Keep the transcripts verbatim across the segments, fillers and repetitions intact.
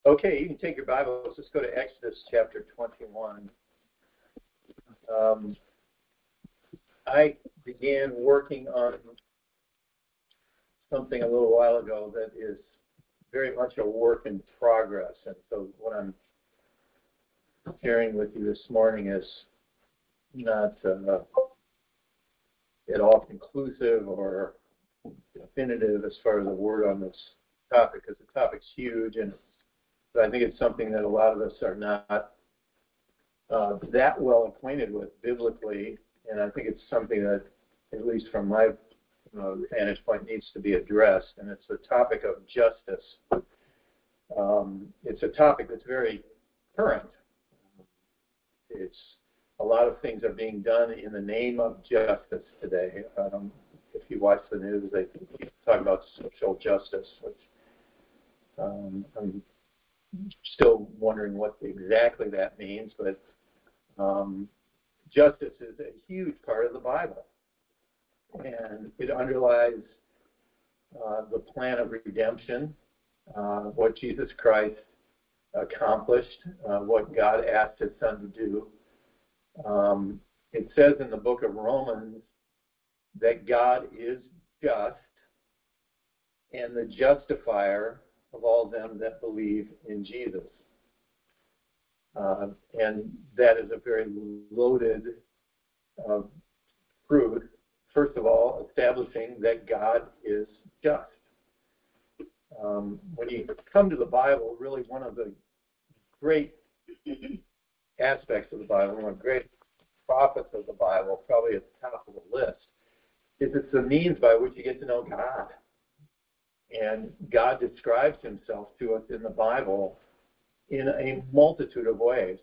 Okay, you can take your Bibles. Let's go to Exodus chapter twenty-one. Um, I began working on something a little while ago that is very much a work in progress. And so what I'm sharing with you this morning is not uh, at all conclusive or definitive as far as a word on this topic, because the topic's huge, and but I think it's something that a lot of us are not uh, that well acquainted with biblically, and I think it's something that, at least from my uh, vantage point, needs to be addressed, and it's the topic of justice. Um, it's a topic that's very current. It's a lot of things are being done in the name of justice today. Um, if you watch the news, they talk about social justice, which um, I'm still wondering what exactly that means, but um, justice is a huge part of the Bible, and it underlies uh, the plan of redemption, uh, what Jesus Christ accomplished, uh, what God asked his Son to do. Um, it says in the book of Romans that God is just and the justifier of all them that believe in Jesus. Uh, and that is a very loaded uh, truth. First of all, establishing that God is just. Um, when you come to the Bible, really one of the great aspects of the Bible, one of the great prophets of the Bible, probably at the top of the list, is it's the means by which you get to know God. And God describes himself to us in the Bible in a multitude of ways.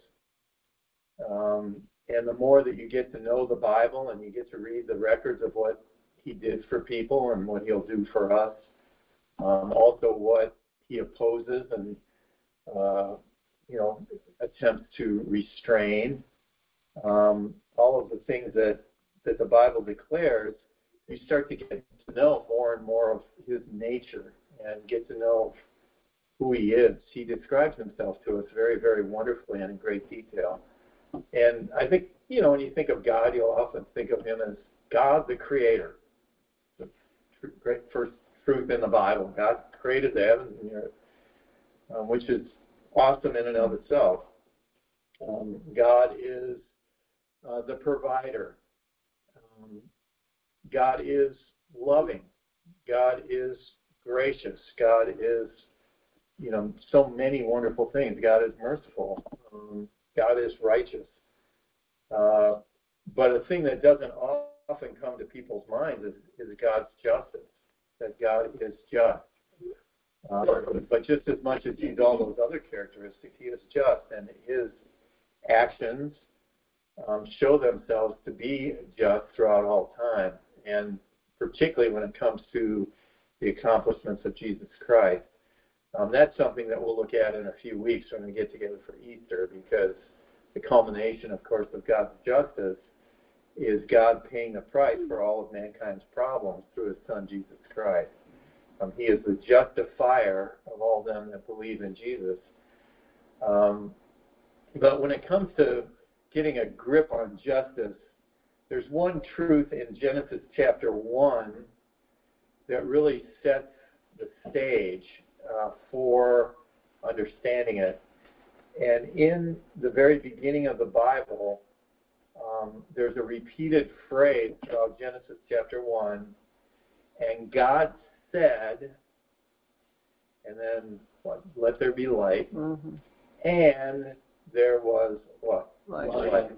Um, and the more that you get to know the Bible and you get to read the records of what he did for people and what he'll do for us, um, also what he opposes and uh, you know attempts to restrain, um, all of the things that, that the Bible declares, you start to get to know more and more of his nature and get to know who he is. He describes himself to us very, very wonderfully and in great detail. And I think, you know, when you think of God, you'll often think of him as God the Creator. The great first truth in the Bible. God created the heavens and the earth, um, which is awesome in and of itself. Um, God is uh, the provider. Um, God is loving. God is gracious. God is, you know, so many wonderful things. God is merciful. Um, God is righteous. Uh, but a thing that doesn't often come to people's minds is, is God's justice, that God is just. Uh, but just as much as he's all those other characteristics, he is just, and his actions um, show themselves to be just throughout all time, and particularly when it comes to the accomplishments of Jesus Christ. Um, that's something that we'll look at in a few weeks when we get together for Easter, because the culmination, of course, of God's justice is God paying the price for all of mankind's problems through his Son, Jesus Christ. Um, he is the justifier of all them that believe in Jesus. Um, but when it comes to getting a grip on justice, there's one truth in Genesis chapter one that really sets the stage uh, for understanding it. And in the very beginning of the Bible, um, there's a repeated phrase throughout Genesis chapter one, and God said, and then what? Let there be light, mm-hmm. And there was what? Light. light.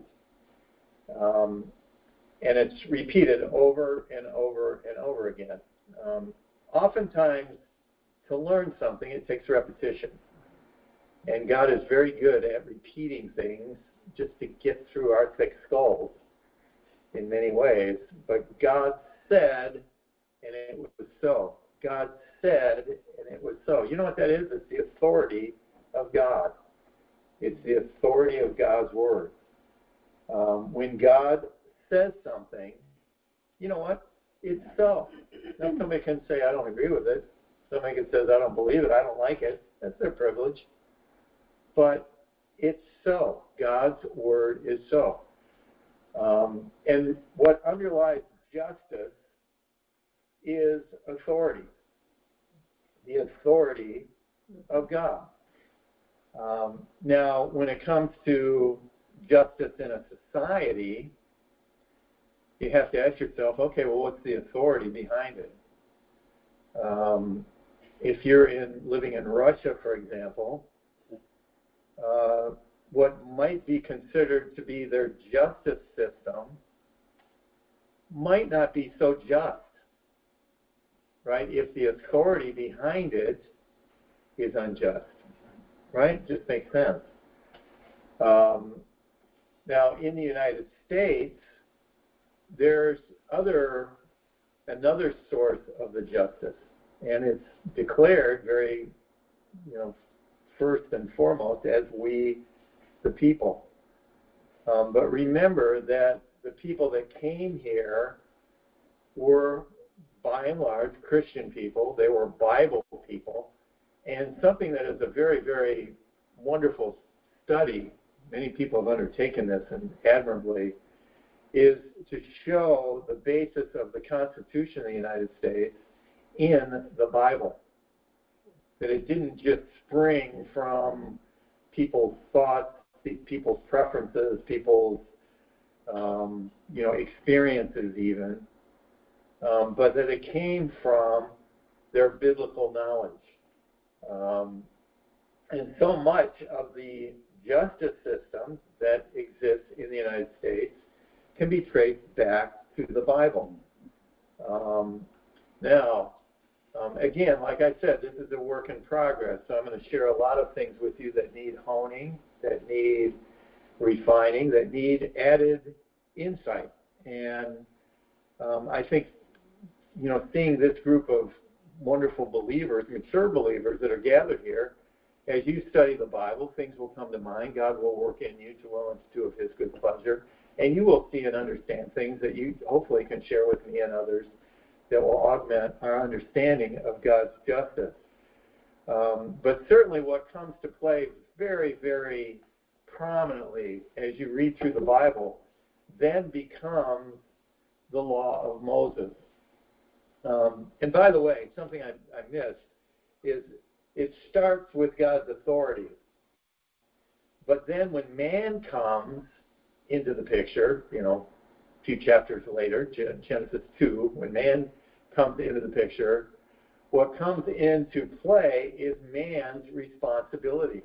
Um, and it's repeated over and over and over again. Um, oftentimes, to learn something, it takes repetition. And God is very good at repeating things just to get through our thick skulls in many ways. But God said, and it was so. God said, and it was so. You know what that is? It's the authority of God. It's the authority of God's word. Um, when God says something, you know what? It's so. Now somebody can say, I don't agree with it. Somebody can say, I don't believe it. I don't like it. That's their privilege. but it's so. God's word is so. Um, and what underlies justice is authority, the authority of God. Um, now, when it comes to justice in a society, you have to ask yourself, okay, well, what's the authority behind it? Um, if you're in living in Russia, for example, uh, what might be considered to be their justice system might not be so just, right? If the authority behind it is unjust, right? It just makes sense. Um, now, in the United States, there's other another source of the justice, and it's declared very, you know, first and foremost as we, the people. Um, but remember that the people that came here were, by and large, Christian people. They were Bible people, and something that is a very, very wonderful study, many people have undertaken this and admirably, is to show the basis of the Constitution of the United States in the Bible. That it didn't just spring from people's thoughts, people's preferences, people's um, you know, experiences even, um, but that it came from their biblical knowledge. Um, and so much of the justice system that exists in the United States can be traced back to the Bible. Um, now, um, again, like I said, this is a work in progress, so I'm going to share a lot of things with you that need honing, that need refining, that need added insight. And um, I think, you know, seeing this group of wonderful believers, mature believers that are gathered here, as you study the Bible, things will come to mind. God will work in you to will and to do of his good pleasure. And you will see and understand things that you hopefully can share with me and others that will augment our understanding of God's justice. Um, but certainly what comes to play very, very prominently as you read through the Bible then becomes the law of Moses. Um, and by the way, something I, I missed is it starts with God's authority. But then when man comes into the picture, you know, a few chapters later, Genesis two, when man comes into the picture, what comes into play is man's responsibility.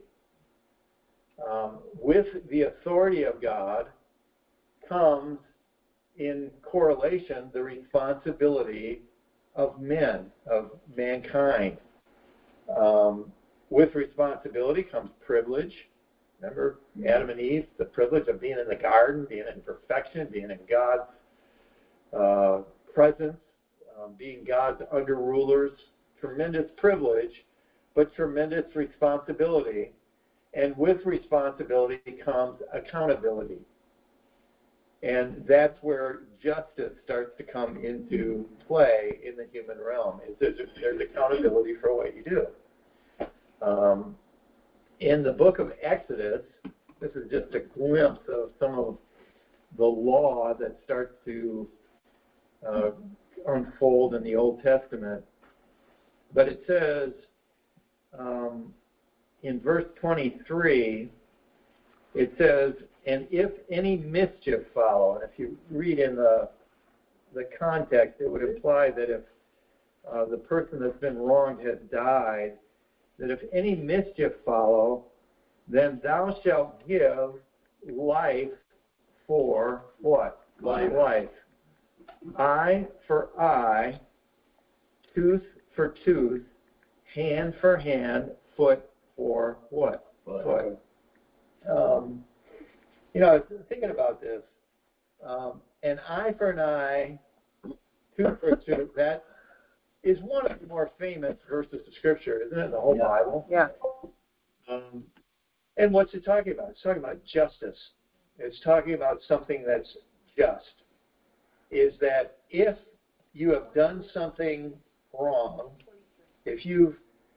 Um, with the authority of God comes in correlation the responsibility of men, of mankind. Um, with responsibility comes privilege. Remember Adam and Eve, the privilege of being in the garden, being in perfection, being in God's uh, presence, um, being God's under rulers. Tremendous privilege, but tremendous responsibility. And with responsibility comes accountability. And that's where justice starts to come into play in the human realm. Is there's, there's accountability for what you do. Um, in the book of Exodus, this is just a glimpse of some of the law that starts to uh, unfold in the Old Testament. But it says um, in verse twenty-three, it says, and if any mischief follow, and if you read in the, the context, it would imply that if uh, the person that's been wronged has died, that if any mischief follow, then thou shalt give life for what? Life. Life. Eye for eye, tooth for tooth, hand for hand, foot for what? Foot. Foot. Um, you know, I was thinking about this. Um, an eye for an eye, tooth for tooth, that is one of the more famous verses of Scripture, isn't it, in the whole Yeah. Bible? Yeah. Um, and what's it talking about? It's talking about justice. It's talking about something that's just. Is that if you have done something wrong, if you've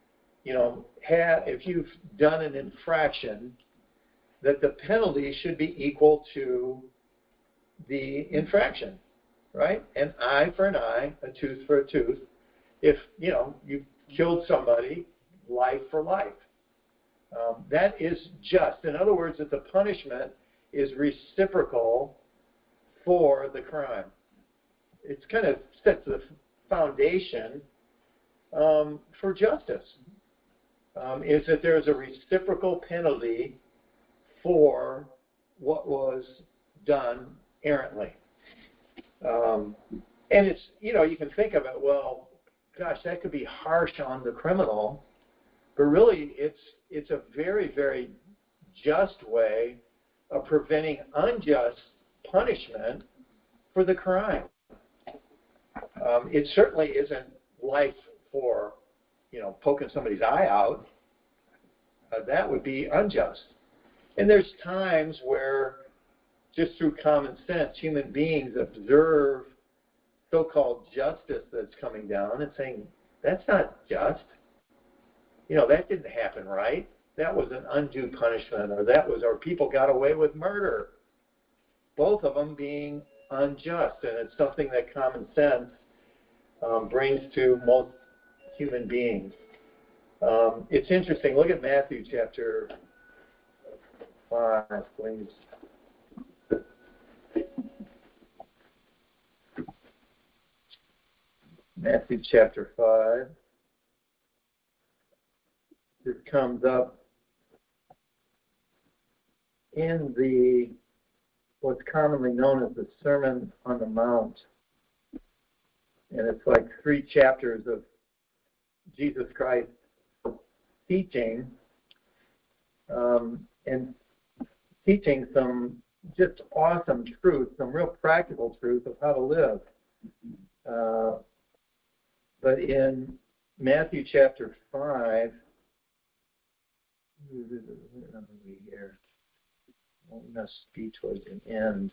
you know, have, if you've done an infraction, that the penalty should be equal to the infraction, right? An eye for an eye, a tooth for a tooth. If, you know, you killed somebody, life for life. Um, that is just. In other words, that the punishment is reciprocal for the crime. It's kind of sets the foundation um, for justice, um, is that there's a reciprocal penalty for what was done errantly. Um, and it's, you know, you can think of it, well, gosh, that could be harsh on the criminal, but really it's it's a very, very just way of preventing unjust punishment for the crime. Um, it certainly isn't life for, you know, poking somebody's eye out. Uh, that would be unjust. And there's times where, just through common sense, human beings observe so-called justice that's coming down and saying, that's not just. You know, that didn't happen right. That was an undue punishment, or that was, or people got away with murder. Both of them being unjust, and it's something that common sense um, brings to most human beings. Um, it's interesting. Look at Matthew chapter five, please. Matthew chapter five. This comes up in the what's commonly known as the Sermon on the Mount. And it's like three chapters of Jesus Christ teaching um, and teaching some just awesome truth, some real practical truth of how to live. Uh, but in Matthew chapter five, where are we here? Well, we must be towards the end.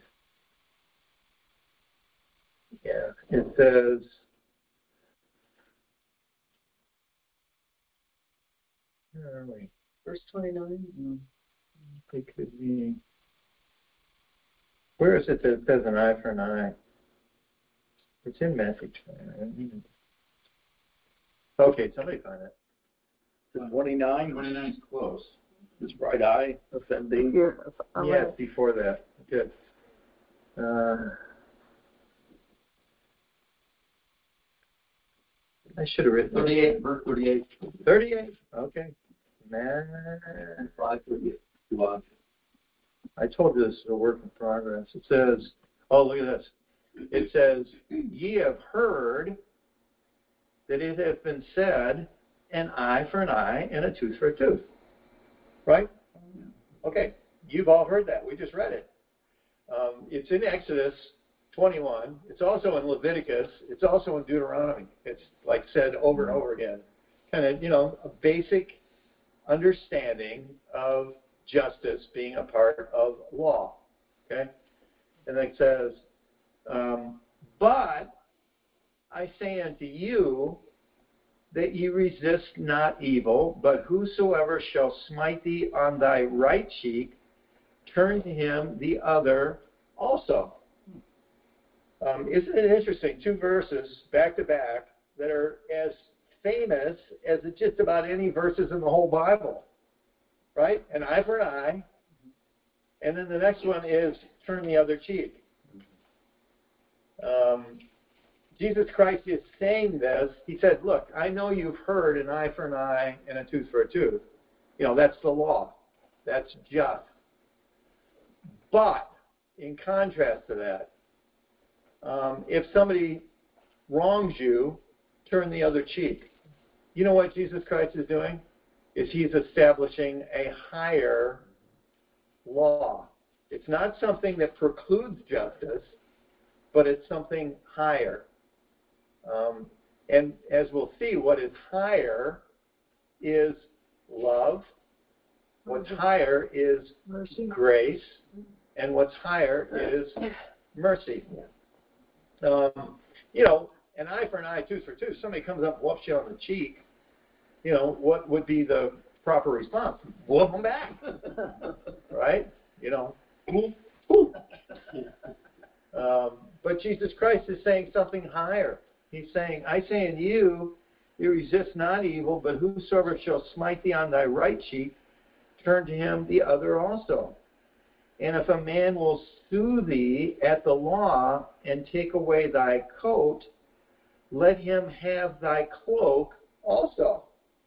Yeah, it says, where are we? Verse twenty-nine? Mm, it could be. Where is it that it says an eye for an eye? It's in Matthew twenty-nine. Okay, somebody find it. twenty-nine? twenty-nine is close. This bright eye offending. Here, I'm Yes, right. before that. Good. Uh, I should have written thirty-eight, verse thirty-eight. thirty-eight? Okay. Man. five thirty-eight. I told you this is a work in progress. It says, oh, look at this. It says, ye have heard that it has been said, an eye for an eye and a tooth for a tooth. Right? Okay. You've all heard that. We just read it. Um, it's in Exodus twenty-one. It's also in Leviticus. It's also in Deuteronomy. It's like said over and over again. Kind of, you know, a basic understanding of justice being a part of law. Okay? And then it says, um, but I say unto you that ye resist not evil, but whosoever shall smite thee on thy right cheek, turn to him the other also. Um, isn't it interesting? Two verses back to back that are as famous as just about any verses in the whole Bible. Right? An eye for an eye. And then the next one is turn the other cheek. Um, Jesus Christ is saying this. He said, look, I know you've heard an eye for an eye and a tooth for a tooth. You know, that's the law. That's just. But in contrast to that, um, if somebody wrongs you, turn the other cheek. You know what Jesus Christ is doing? Is he's establishing a higher law. It's not something that precludes justice, but it's something higher. Um, and as we'll see, what is higher is love. What's higher is Mercy. grace. And what's higher is mercy. Um, you know, an eye for an eye, tooth for tooth. Somebody comes up and whoops you on the cheek. you know, what would be the proper response? Whoop them back, right? You know, um, but Jesus Christ is saying something higher. He's saying, I say in you, you resist not evil, but whosoever shall smite thee on thy right cheek, turn to him the other also. And if a man will sue thee at the law and take away thy coat, let him have thy cloak also.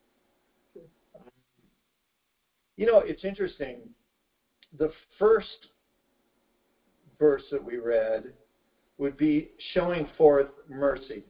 You know, it's interesting. The first verse that we read would be showing forth mercy.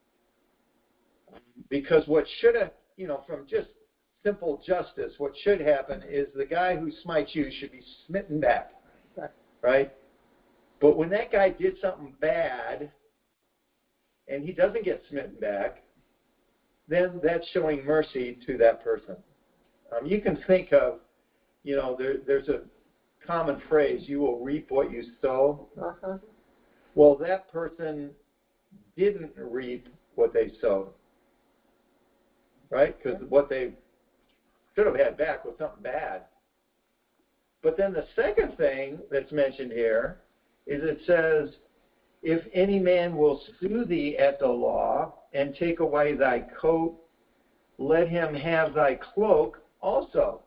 Because what should have, you know, from just simple justice, what should happen is the guy who smites you should be smitten back, right? But when that guy did something bad and he doesn't get smitten back, then that's showing mercy to that person. Um, you can think of, you know, there, there's a common phrase, you will reap what you sow. Uh-huh. Well, that person didn't reap what they sowed, right? Because what they should have had back was something bad. But then the second thing that's mentioned here is it says, if any man will sue thee at the law and take away thy coat, let him have thy cloak also.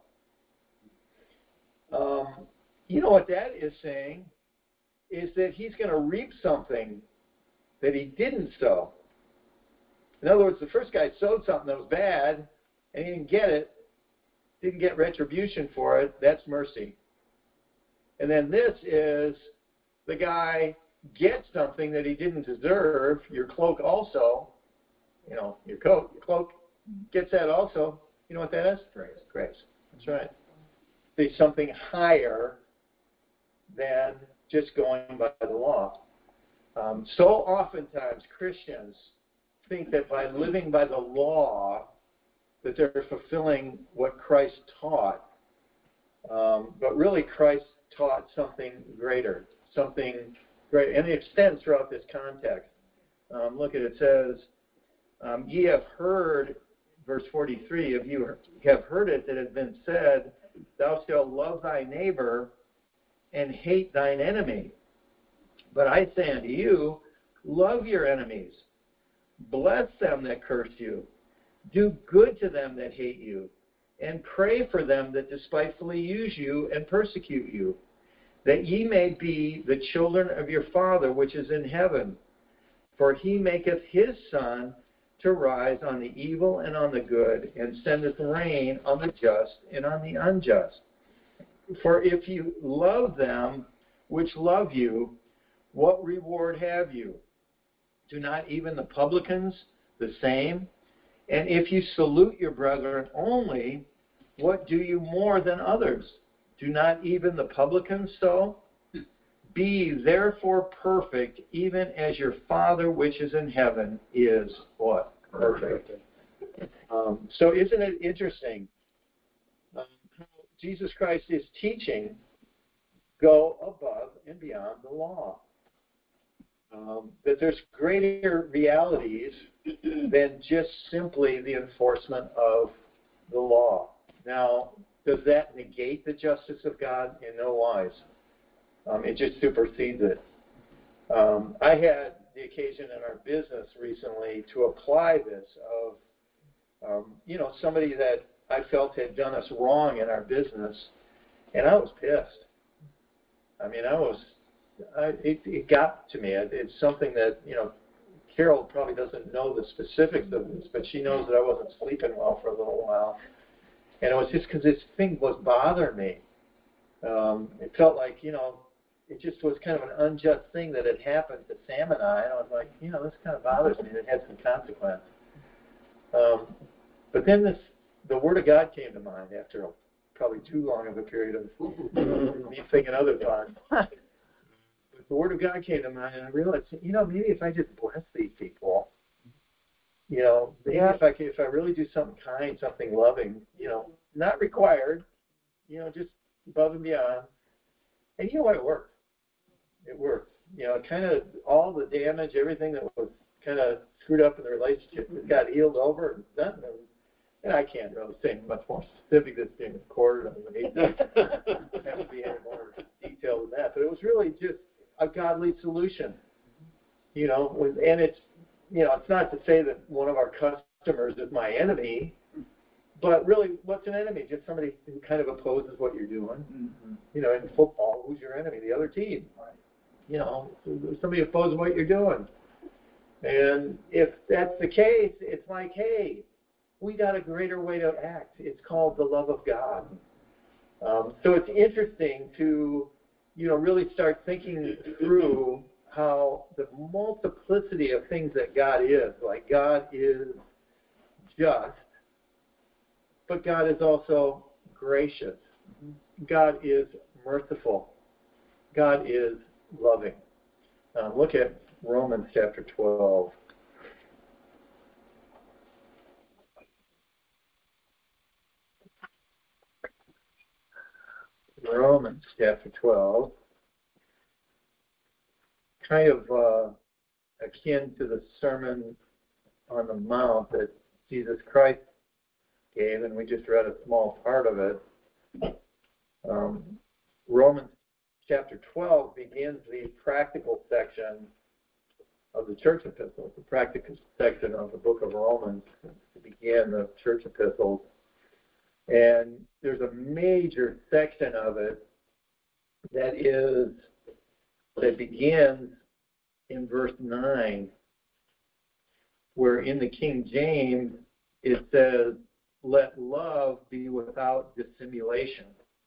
Um, you know what that is saying is that he's going to reap something that he didn't sow. In other words, the first guy sowed something that was bad and he didn't get it, didn't get retribution for it. That's mercy. And then this is the guy gets something that he didn't deserve, your cloak also, you know, your coat, your cloak gets that also. You know what that is? Grace. Grace. That's right. There's something higher than just going by the law. Um, so oftentimes Christians think that by living by the law that they're fulfilling what Christ taught. Um, but really Christ taught something greater, something great, and it extends throughout this context. Um, look at it, it says, um, ye have heard, verse forty-three, of you have heard it that has been said, thou shalt love thy neighbor and hate thine enemy. But I say unto you, love your enemies, bless them that curse you, do good to them that hate you, and pray for them that despitefully use you and persecute you, that ye may be the children of your Father which is in heaven. For he maketh his sun to rise on the evil and on the good, and sendeth rain on the just and on the unjust. For if you love them which love you, what reward have you? Do not even the publicans the same? And if you salute your brethren only, what do you more than others? Do not even the publicans so? Be therefore perfect, even as your Father which is in heaven is what? Perfect. Um, so isn't it interesting um, how Jesus Christ is teaching go above and beyond the law? Um, that there's greater realities than just simply the enforcement of the law. Now, does that negate the justice of God? In no wise. Um, it just supersedes it. Um, I had the occasion in our business recently to apply this of, um, you know, somebody that I felt had done us wrong in our business, and I was pissed. I mean, I was, I, it, it got to me. It, it's something that, you know, Carol probably doesn't know the specifics of this, but she knows that I wasn't sleeping well for a little while. And it was just because this thing was bothering me. Um, it felt like, you know, it just was kind of an unjust thing that had happened to Sam and I. And I was like, you know, this kind of bothers me. It had some consequence. Um, but then this, the Word of God came to mind after a, probably too long of a period of me thinking other thoughts. But the Word of God came to mind, and I realized, you know, maybe if I just bless these people, you know, maybe yeah. if I if I really do something kind, something loving, you know, not required, you know, just above and beyond. And you know what? It worked. It worked. You know, kind of all the damage, everything that was kind of screwed up in the relationship got healed over and done. And and I can't really say much more specific that's being recorded. I mean, that would be any more detailed than that. But it was really just a godly solution, you know. With, and it's, you know, it's not to say that one of our customers is my enemy, but really, what's an enemy? Just somebody who kind of opposes what you're doing. Mm-hmm. You know, in football, who's your enemy? The other team. Right. You know, somebody opposes what you're doing. And if that's the case, it's like, hey, we got a greater way to act. It's called the love of God. Um, so it's interesting to, you know, really start thinking through how the multiplicity of things that God is. Like, God is just, but God is also gracious. God is merciful. God is loving. Um, look at Romans chapter twelve. Romans chapter twelve, kind of uh, akin to the Sermon on the Mount that Jesus Christ gave, and we just read a small part of it. Um, Romans chapter twelve begins the practical section of the church epistles, the practical section of the book of Romans to begin the church epistles. And there's a major section of it that is that begins in verse nine, where in the King James it says, "Let love be without dissimulation."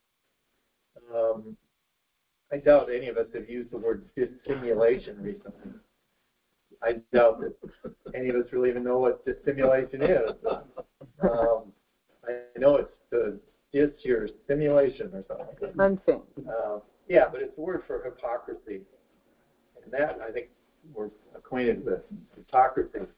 Um, I doubt any of us have used the word dissimulation recently. I doubt that any of us really even know what dissimulation is. Um, I know it's the dis your simulation or something. Unthink. Uh, yeah, but it's the word for hypocrisy. And that, I think, we're acquainted with. Hypocrisy.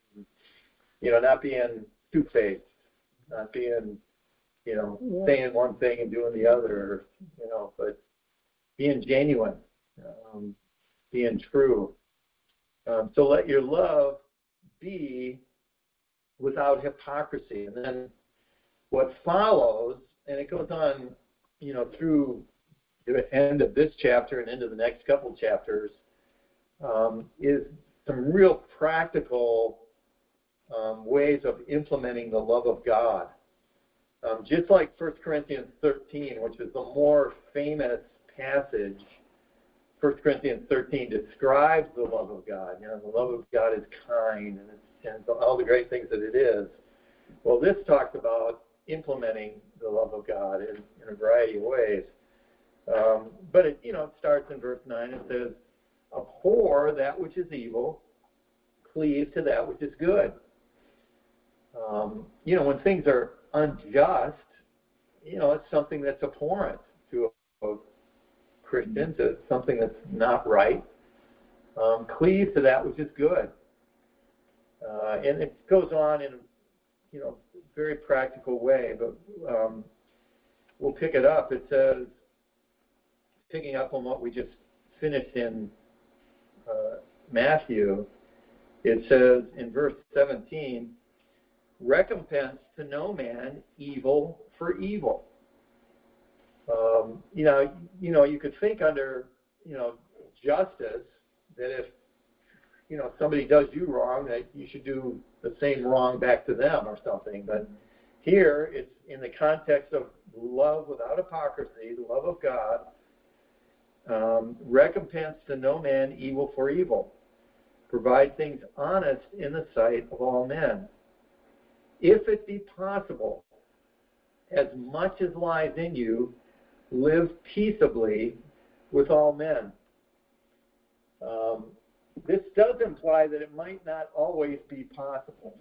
You know, not being two-faced, not being, you know, yeah. saying one thing and doing the other, you know, but being genuine, um, being true. Um, so let your love be without hypocrisy. And then what follows, and it goes on, you know, through the end of this chapter and into the next couple chapters, um, is some real practical um, ways of implementing the love of God. Um, just like First Corinthians thirteen, which is the more famous passage. First Corinthians thirteen describes the love of God. You know, the love of God is kind, and, it's, and all the great things that it is. Well, this talks about implementing the love of God in, in a variety of ways. Um, but it, you know, it starts in verse nine. It says, "Abhor that which is evil, cleave to that which is good." Um, you know, when things are unjust, you know, it's something that's abhorrent to a Christians. It's something that's not right. Um, cleave to that which is good. Uh, and it goes on in, you know, very practical way, but um, we'll pick it up. It says, picking up on what we just finished in uh, Matthew, it says in verse seventeen, "Recompense to no man evil for evil." Um, you know, you know, you could think under, you know, justice that if, you know, somebody does you wrong, that you should do the same wrong back to them or something. But here, it's in the context of love without hypocrisy, the love of God. Um, recompense to no man evil for evil. Provide things honest in the sight of all men. If it be possible, as much as lies in you, live peaceably with all men. Um, this does imply that it might not always be possible.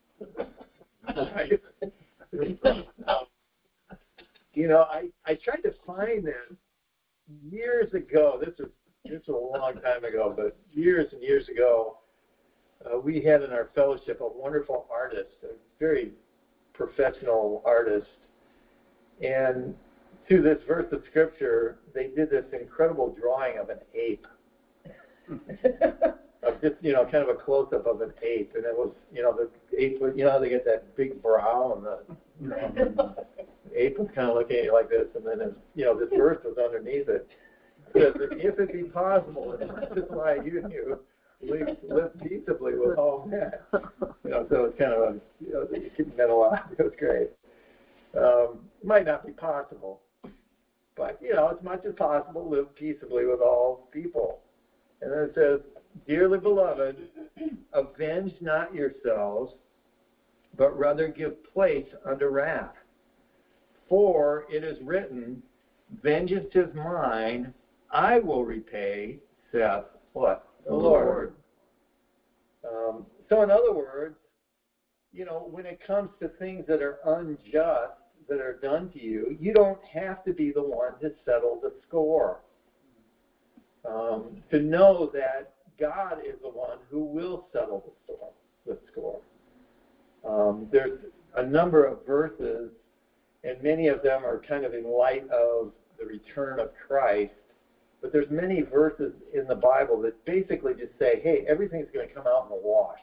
You know, I, I tried to find this years ago. This was this was a long time ago, but years and years ago, uh, we had in our fellowship a wonderful artist, a very professional artist, and to this verse of Scripture, they did this incredible drawing of an ape. of just, you know, kind of a close-up of an ape, and it was, you know, the ape, was, you know how they get that big brow, and the, you know, the ape was kind of looking at you like this, and then, you know, this verse was underneath it. It says, if it be possible, and this is why you and you live, live peaceably with all men. You know, so it's kind of a, you know, keeping that alive. It was great. Um, it might not be possible, but, you know, as much as possible, live peaceably with all people. And then it says, dearly beloved, avenge not yourselves, but rather give place unto wrath. For it is written, vengeance is mine, I will repay, saith what? The Lord. Um, so in other words, you know, when it comes to things that are unjust, that are done to you, you don't have to be the one to settle the score. Um, to know that God is the one who will settle the score. The score. Um, there's a number of verses, and many of them are kind of in light of the return of Christ. But there's many verses in the Bible that basically just say, hey, everything's going to come out in the wash.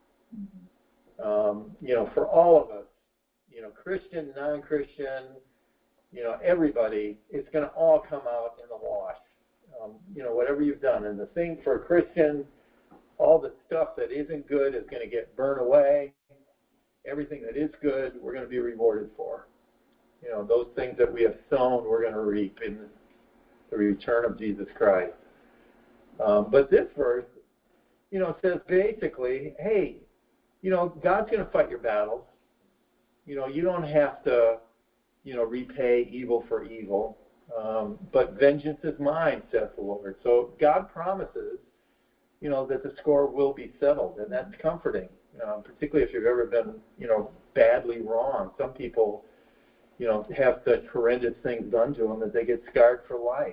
Um, you know, for all of us, you know, Christian, non-Christian, you know, everybody, it's going to all come out in the wash. Um, you know, whatever you've done. And the thing for a Christian, all the stuff that isn't good is going to get burned away. Everything that is good, we're going to be rewarded for. You know, those things that we have sown, we're going to reap in the return of Jesus Christ. Um, but this verse, you know, says basically, hey, you know, God's going to fight your battles. You know, you don't have to, you know, repay evil for evil. Um, but vengeance is mine, saith the Lord. So God promises, you know, that the score will be settled, and that's comforting, um, particularly if you've ever been, you know, badly wronged. Some people, you know, have such horrendous things done to them that they get scarred for life.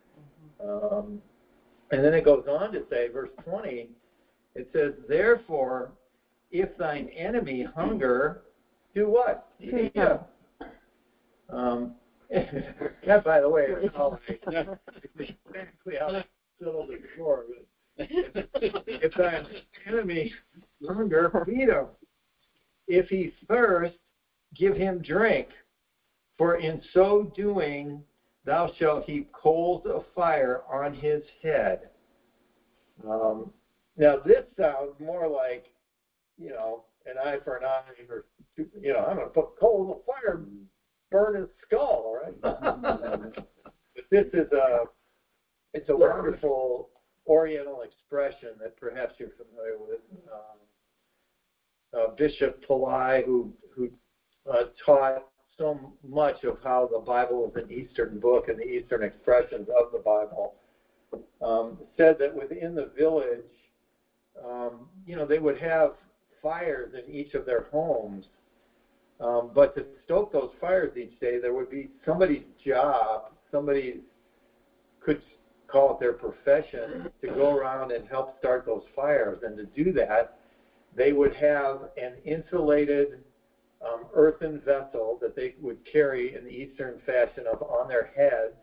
Um, and then it goes on to say, verse twenty, it says, therefore, if thine enemy hunger, do what? Feed him. Um, yeah, by the way, it's all right. Exactly how to settle the score. If thine enemy hunger, feed him. If he thirst, give him drink. For in so doing, thou shalt heap coals of fire on his head. Um, now, this sounds more like, you know, an eye for an eye, or, you know, I'm going to put coals of fire and burn his skull, right? But this is a, it's a wonderful Oriental expression that perhaps you're familiar with. Um, uh, Bishop Pillai, who, who uh, taught so much of how the Bible is an Eastern book and the Eastern expressions of the Bible, um, said that within the village, um, you know, they would have fires in each of their homes, um, but to stoke those fires each day, there would be somebody's job, somebody could call it their profession, to go around and help start those fires. And to do that, they would have an insulated Um, earthen vessel that they would carry in the Eastern fashion of on their heads,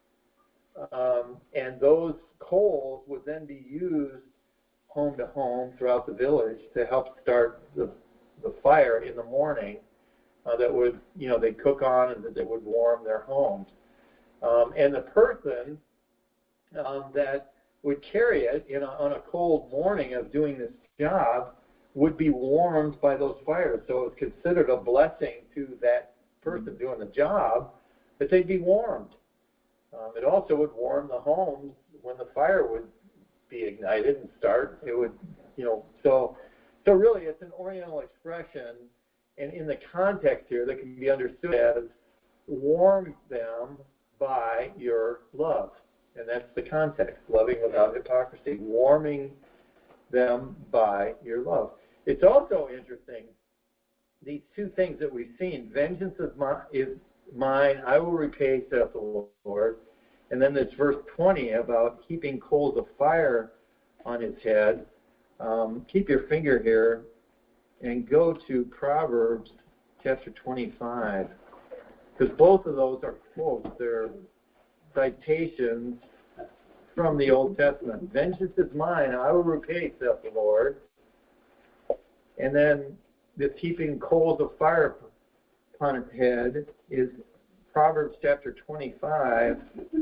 um, and those coals would then be used home to home throughout the village to help start the, the fire in the morning uh, that would, you know, they'd cook on and that they would warm their homes. Um, and the person um, that would carry it in a, on a cold morning of doing this job would be warmed by those fires. So it was considered a blessing to that person doing the job that they'd be warmed. Um, it also would warm the homes when the fire would be ignited and start. It would, you know, so so really it's an Oriental expression, and in the context here that can be understood as warm them by your love. And that's the context, loving without hypocrisy, warming them by your love. It's also interesting, these two things that we've seen, vengeance is mine, is mine, I will repay, saith the Lord. And then this verse twenty about heaping coals of fire on his head. Um, keep your finger here and go to Proverbs chapter twenty-five, because both of those are quotes. They're citations from the Old Testament. Vengeance is mine, I will repay, saith the Lord. And then this heaping coals of fire upon its head is Proverbs chapter twenty-five,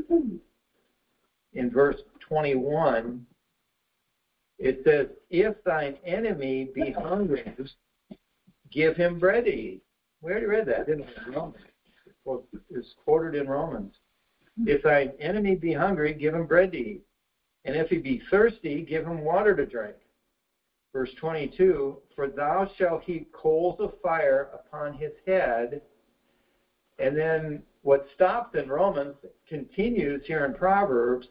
in verse twenty-one. It says, if thine enemy be hungry, give him bread to eat. We already read that, didn't we? Romans. Well, it's quoted in Romans. If thine enemy be hungry, give him bread to eat. And if he be thirsty, give him water to drink. Verse twenty-two, for thou shalt heap coals of fire upon his head. And then what stops in Romans continues here in Proverbs,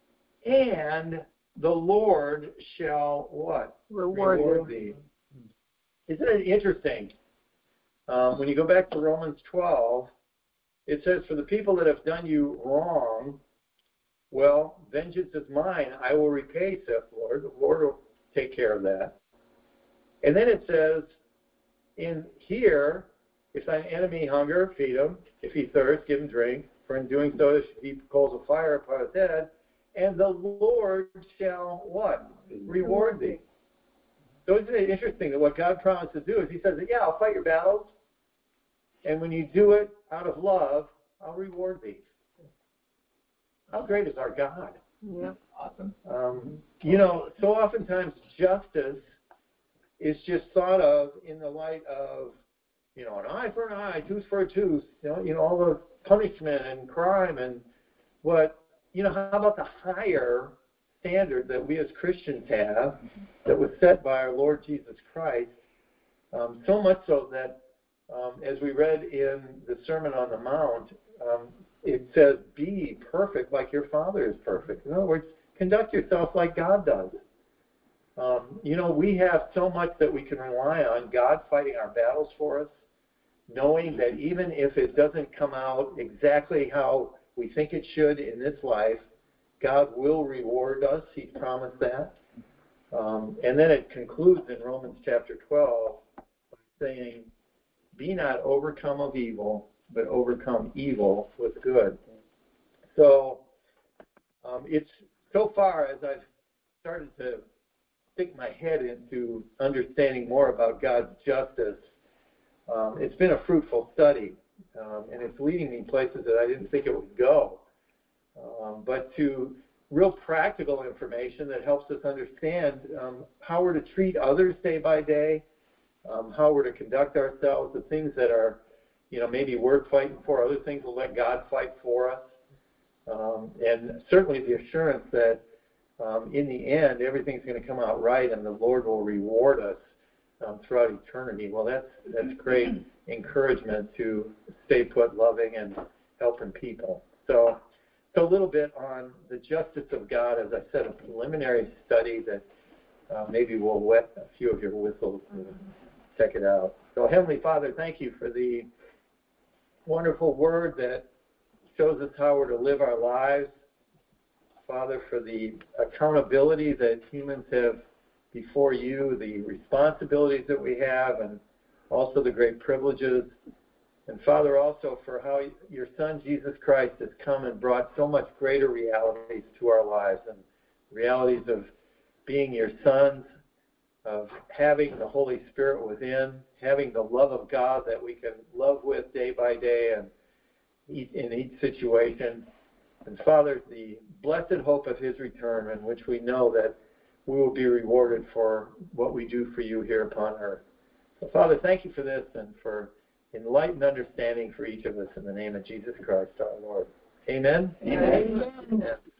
and the Lord shall what? Reward, Reward thee. Isn't it interesting? Um, when you go back to Romans twelve, it says, for the people that have done you wrong, well, vengeance is mine, I will repay, saith the Lord. The Lord will take care of that. And then it says, in here, if thine enemy hunger, feed him. If he thirst, give him drink. For in doing so, he shall heap coals of fire upon his head. And the Lord shall what? Reward thee. So isn't it interesting that what God promised to do is he says, yeah, I'll fight your battles. And when you do it out of love, I'll reward thee. How great is our God? Yeah. Awesome. Um, you know, so oftentimes justice is just thought of in the light of, you know, an eye for an eye, tooth for a tooth, you know, you know, all the punishment and crime and what, you know, how about the higher standard that we as Christians have that was set by our Lord Jesus Christ, um, so much so that um, as we read in the Sermon on the Mount, um, it says, be perfect like your Father is perfect. In other words, conduct yourself like God does. Um, you know, we have so much that we can rely on, God fighting our battles for us, knowing that even if it doesn't come out exactly how we think it should in this life, God will reward us. He promised that. Um, and then it concludes in Romans chapter twelve by saying, be not overcome of evil, but overcome evil with good. So um, it's so far as I've started to stick my head into understanding more about God's justice, um, it's been a fruitful study, um, and it's leading me places that I didn't think it would go. Um, but to real practical information that helps us understand um, how we're to treat others day by day, um, how we're to conduct ourselves, the things that are, you know, maybe worth fighting for, other things we'll let God fight for us, um, and certainly the assurance that um, in the end everything's going to come out right and the Lord will reward us um, throughout eternity. Well, that's that's great encouragement to stay put, loving and helping people. So. So a little bit on the justice of God, as I said, a preliminary study that uh, maybe will wet a few of your whistles and check it out. So Heavenly Father, thank you for the wonderful word that shows us how we're to live our lives. Father, for the accountability that humans have before you, the responsibilities that we have, and also the great privileges. And Father, also for how your Son, Jesus Christ, has come and brought so much greater realities to our lives, and realities of being your sons, of having the Holy Spirit within, having the love of God that we can love with day by day and in each situation. And Father, the blessed hope of his return, in which we know that we will be rewarded for what we do for you here upon earth. So Father, thank you for this and for enlightened understanding for each of us in the name of Jesus Christ our Lord. Amen? Amen. Amen.